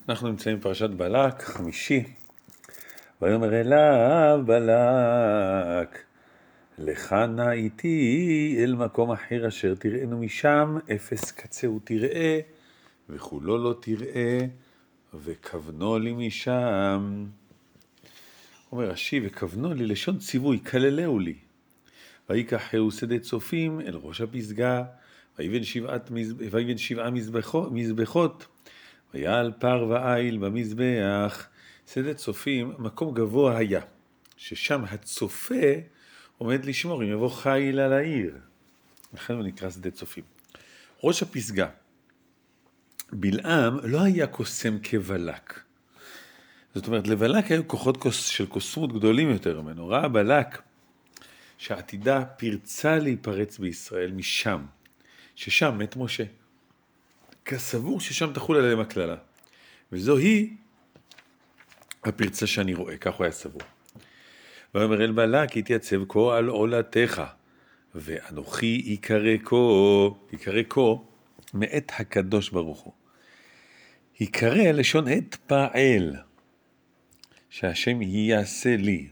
אנחנו נמצאים בפרשת בלק, חמישי. ויאמר אליו בלק, לך נא איתי אל מקום אחר אשר תראינו משם, אפס קצהו תראה, וכולו לא תראה, וכוונו לי משם. אומר רש"י, וכוונו לי לשון ציווי, כללהו לי. ויקחהו שדה צופים אל ראש הפסגה, ויבן שבעה מזבחות, ויעל פר ועיל במזבח. שדה צופים, מקום גבוה היה, ששם הצופה עומד לשמור, אם יבוא חיל על העיר. לכן הוא נקרא שדה צופים. ראש הפסגה. בלעם לא היה קוסם כבלק. זאת אומרת, לבלק היו כוחות של קוסמות גדולים יותר ממנו. ראה בלק שעתידה פרצה להיפרץ בישראל משם, ששם מת משה. כסבור ששם תחול עליהם הכללה. וזוהי הפרצה שאני רואה, כך הוא היה סבור. ואומר אל בלק, התייצב כה על עולתך, ואנוכי יקרא כה מאת הקדוש ברוך הוא. יקרא לשון עת פעל, שהשם יעשה לי.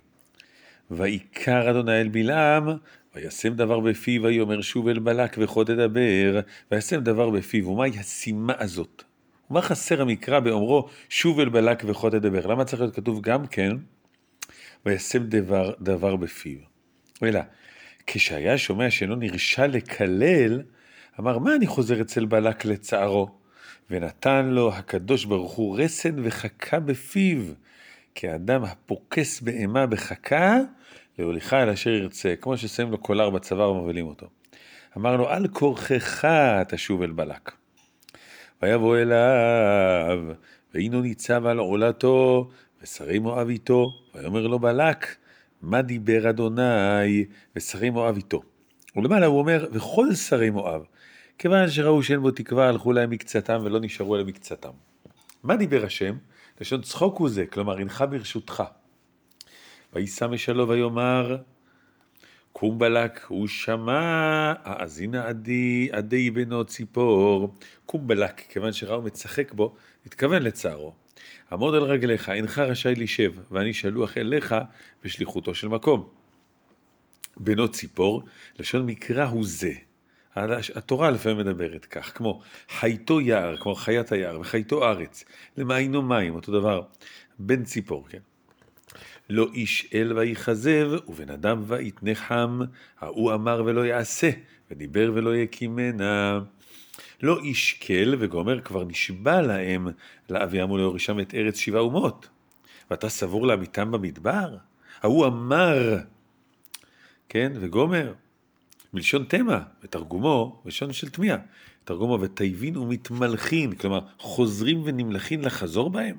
ויקר אדוני אל בלעם, וישם דבר בפיו, ויאמר שוב אל בלק וכה תדבר, וישם דבר בפיו. ומהי השימה הזאת? ומה חסר המקרא באומרו שוב אל בלק וכה תדבר? למה צריך להיות כתוב גם כן וישם דבר בפיו? אלא כשהיה שומע שאינו נרשע לקלל, אמר מה אני חוזר אצל בלק לצערו? ונתן לו הקדוש ברוך הוא רסן וחכה בפיו, כאדם הפוקס בהמה בחכה, להוליכה אל אשר ירצה, כמו ששמים לו קולר בצבא ומבלים אותו. אמר לו, על כורכך תשוב אל בלק. ויבוא אליו, והינו ניצב על עולתו, ושרי מואב איתו. ויאמר לו בלק, מה דיבר אדוני? ושרי מואב איתו. ולמעלה הוא אומר, וכל שרי מואב, כיוון שראו שאין בו תקווה, הלכו להם מקצתם ולא נשארו אלה מקצתם. מה דיבר השם? לשון צחוק הוא זה, כלומר, הנך ברשותך. וישא משלו ויאמר, קום בלק, הוא שמע, האזינה עדי בנו ציפור. קום בלק, כיוון שראו מצחק בו, התכוון לצערו. עמוד על רגליך, אינך רשאי לשב, ואני שלוח אליך בשליחותו של מקום. בנו ציפור, לשון מקרא הוא זה. התורה לפעמים מדברת כך, כמו חייתו יער, כמו חיית היער, וחייתו ארץ, למעיינו מים, אותו דבר, בן ציפור, כן. לא איש אל ויחזב, ובן אדם ויתנחם, ההוא אמר ולא יעשה, ודיבר ולא יקימנה. לא איש כל וגומר, כבר נשבע להם, לאביהם ולהורישם את ארץ 7 אומות. ואתה סבור להמיתם במדבר? ההוא אמר, כן, וגומר. מלשון תמה, ותרגומו, לשון של תמיעה, תרגומו ותיבין ומתמלכין, כלומר חוזרים ונמלכין לחזור בהם.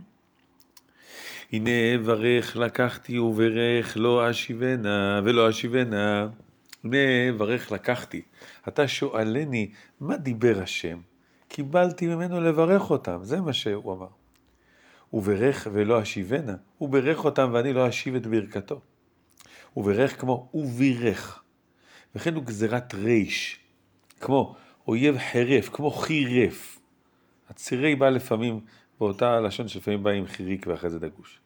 הנה ברך לקחתי וברך לא אשיבנה ולא אשיבנה. הנה ברך לקחתי, אתה שואלני מה דיבר השם? קיבלתי ממנו לברך אותם, זה מה שהוא אמר. וברך ולא אשיבנה, הוא ברך אותם ואני לא אשיב את ברכתו. וברך כמו ובירך. וכן הוא גזירת ריש, כמו אויב חרף, כמו חירף. הצירי בא לפעמים באותה הלשון שלפעמים בא עם חיריק ואחרי זה דגוש.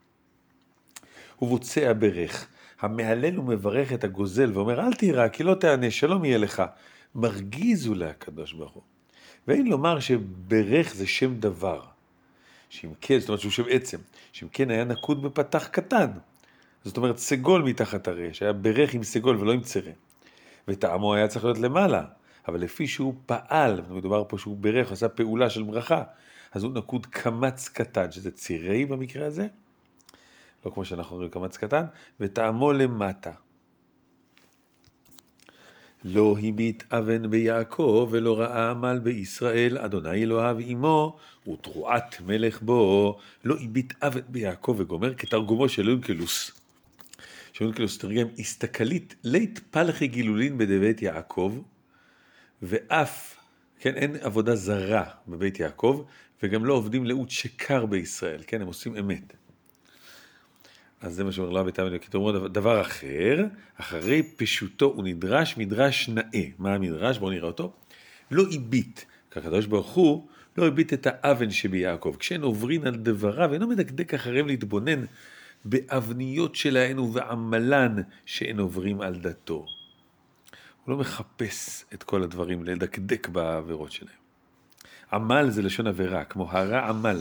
הוא בוצע ברך, המהלל ומברך את הגוזל ואומר אל תירא כי לא תענה, שלום יהיה לך. מרגיז הוא להקדוש ברוך הוא. ואין לומר שברך זה שם דבר. שאם כן, זאת אומרת שהוא שם עצם, שאם כן היה נקוד בפתח קטן. זאת אומרת סגול מתחת הרש, היה ברך עם סגול ולא עם צרה. וטעמו היה צריך להיות למעלה, אבל לפי שהוא פעל, מדובר פה שהוא ברך, עשה פעולה של ברכה, אז הוא נקוד קמץ קטן, שזה צירי במקרה הזה, לא כמו שאנחנו רואים קמץ קטן, וטעמו למטה. לא הביט אבן ביעקב ולא ראה עמל בישראל, אדוני אלוהיו עמו ותרועת מלך בו. לא הביט אבן ביעקב וגומר, כתרגומו של אונקלוס. שאונקלוס תרגם, הסתכלית לית פלחי גילולין בבית יעקב, ואף, כן, אין עבודה זרה בבית יעקב, וגם לא עובדים לאות שקר בישראל, כן, הם עושים אמת. אז זה מה שאומר לה ביתם אלוקית, אומרו דבר אחר, אחרי פשוטו הוא נדרש מדרש נאה. מה המדרש? בואו נראה אותו. לא איבית, כקדוש ברוך הוא לא הביט את האבן שביעקב, כשאין עוברין על דבריו, אינו מדקדק אחריהם להתבונן באבניות שלהן ובעמלן שאין עוברים על דתו. הוא לא מחפש את כל הדברים, לדקדק בעבירות שלהם. עמל זה לשון עבירה, כמו הרע עמל.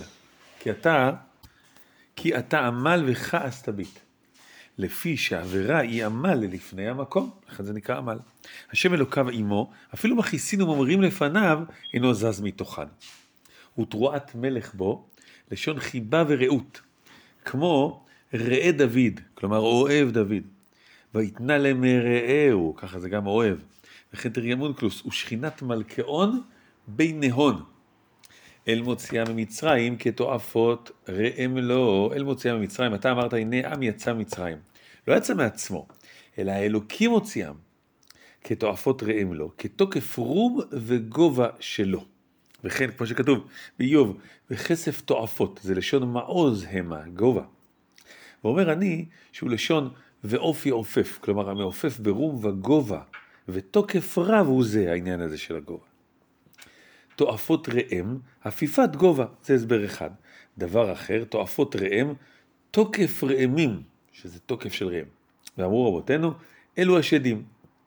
כי אתה עמל וכעס תביט. לפי שהעבירה היא עמל לפני המקום, לכן זה נקרא עמל. השם אלוקיו עמו, אפילו מכיסין ומומרים לפניו, אינו זז מתוכן. ותרועת מלך בו, לשון חיבה ורעות, כמו ראה דוד, כלומר אוהב דוד. ויתנה למרעהו, ככה זה גם אוהב. וכן תרגם אונקלוס, ושכינת מלכאון בין נהון. אל מוציאה ממצרים כתועפות ראם לו, אל מוציאה ממצרים, אתה אמרת הנה עם יצא ממצרים. לא יצא מעצמו, אלא האלוקים מוציאם כתועפות ראם לו, כתוקף רום וגובה שלו. וכן, כמו שכתוב באיוב, וכסף תועפות, זה לשון מעוז המה, גובה. ואומר אני שהוא לשון ואופי עופף, כלומר המעופף ברום וגובה, ותוקף רב הוא זה העניין הזה של הגובה. תועפות ראם, הפיפת גובה, זה הסבר אחד. דבר אחר, תועפות ראם, תוקף ראמים, שזה תוקף של ראם. ואמרו רבותינו, אלו השדים.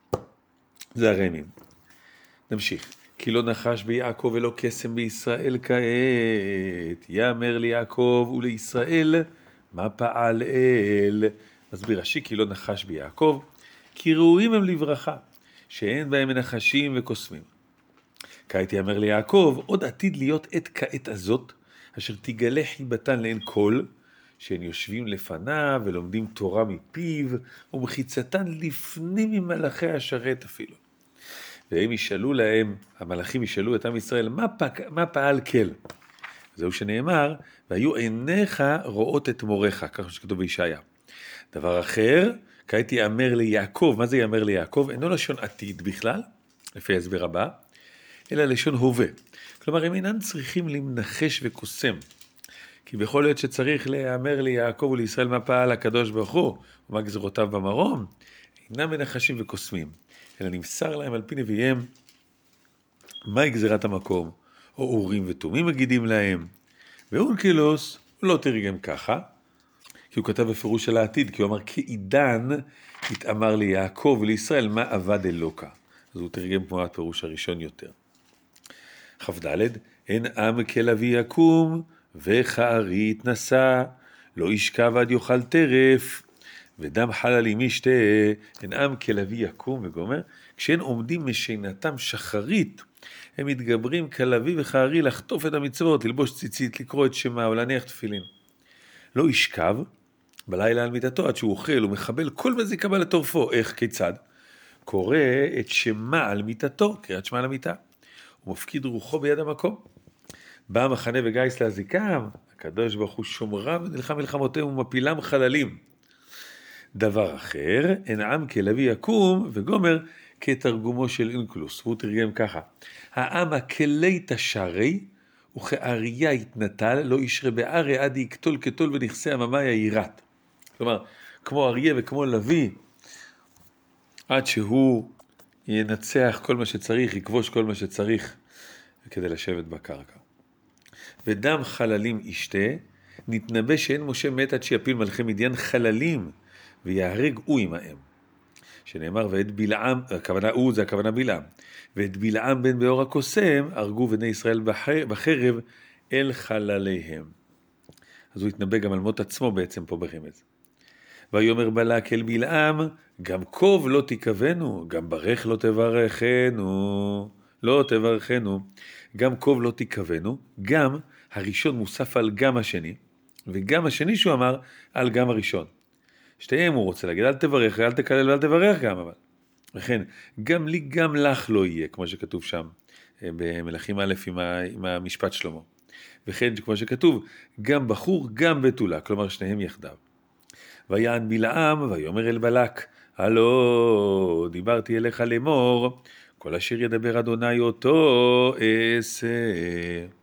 זה הרמים. נמשיך. כי לא נחש ביעקב ולא קסם בישראל כעת. יאמר ליעקב ולישראל, מה פעל אל? מסביר רש"י, כי לא נחש ביעקב, כי ראויים הם לברכה, שאין בהם מנחשים וקוסמים. כעת יאמר ליעקב, עוד עתיד להיות עת כעת הזאת, אשר תגלה חיבתן לאין כל, שהן יושבים לפניו ולומדים תורה מפיו, ומחיצתן לפנים ממלאכי השרת אפילו. והם ישאלו להם, המלאכים ישאלו את עם ישראל, מה פעל כל? זהו שנאמר, והיו עיניך רואות את מורך, כך שכתוב בישעיה. דבר אחר, כעת יאמר ליעקב, מה זה יאמר ליעקב? אינו לשון עתיד בכלל, לפי ההסבר הבא, אלא לשון הווה. כלומר, הם אינם צריכים למנחש וקוסם. כי בכל עת שצריך להיאמר ליעקב ולישראל מה פעל הקדוש ברוך הוא, ומה גזרותיו במרום, אינם מנחשים וקוסמים, אלא נמסר להם על פי נביאיהם, מהי גזירת המקום, או אורים ותומים מגידים להם. ואונקלוס הוא לא תרגם ככה, כי הוא כתב בפירוש על העתיד, כי הוא אמר, כעידן התאמר ליעקב ולישראל מה עבד אלוקה. אז הוא תרגם כמו הפירוש הראשון יותר. כ"ד, אין עם כלביא יקום, וכארי יתנשא, לא ישכב עד יאכל טרף, ודם חללים ישתה. אין עם כלביא יקום, וגומר, כשהם עומדים משינתם שחרית, הם מתגברים כלביא וכארי לחטוף את המצוות, ללבוש ציצית, לקרוא את שמה, ולהניח תפילין. לא ישכב בלילה על מיטתו עד שהוא אוכל ומחבל כל מזיק הבא לטורפו. איך? כיצד? קורא את שמה על מיטתו, קריאת שמה על המיטה. הוא מפקיד רוחו ביד המקום. בא המחנה וגייס להזיקם, הקדוש ברוך הוא שומרם ונלחם מלחמותיהם ומפילם חללים. דבר אחר, אין עם כלביא יקום, וגומר כתרגומו של אונקלוס, והוא תרגם ככה, העם הכלי תשרי, וכאריה יתנטל, לא ישרה בארי עד יקטול כתול ונכסה הממאי הירת. כלומר, כמו אריה וכמו לוי, עד שהוא ינצח כל מה שצריך, יכבוש כל מה שצריך, כדי לשבת בקרקע. ודם חללים ישתה, נתנבא שאין משה מת עד שיפיל מלכי מדיין חללים, ויהרג הוא עמהם. שנאמר, ואת בלעם, הכוונה הוא, זה הכוונה בלעם, ואת בלעם בן באור הקוסם, הרגו בני ישראל בחרב אל חלליהם. אז הוא התנבא גם על מות עצמו בעצם פה ברמז. ויאמר בלק אל בלעם, גם קוב לא תכוונו, גם ברך לא תברכנו, לא תברכנו, גם קוב לא תכוונו, גם הראשון מוסף על גם השני, וגם השני שהוא אמר על גם הראשון. שתיהם הוא רוצה להגיד, אל תברך, אל תקלל ואל תברך גם, אבל. לכן, גם לי, גם לך לא יהיה, כמו שכתוב שם, במלכים א' עם המשפט שלמה. וכן, כמו שכתוב, גם בחור, גם בתולה, כלומר שניהם יחדיו. ויען בלעם, ויאמר אל בלק, הלא, דיברתי אליך לאמור, כל אשר ידבר אדוני אותו אעשה.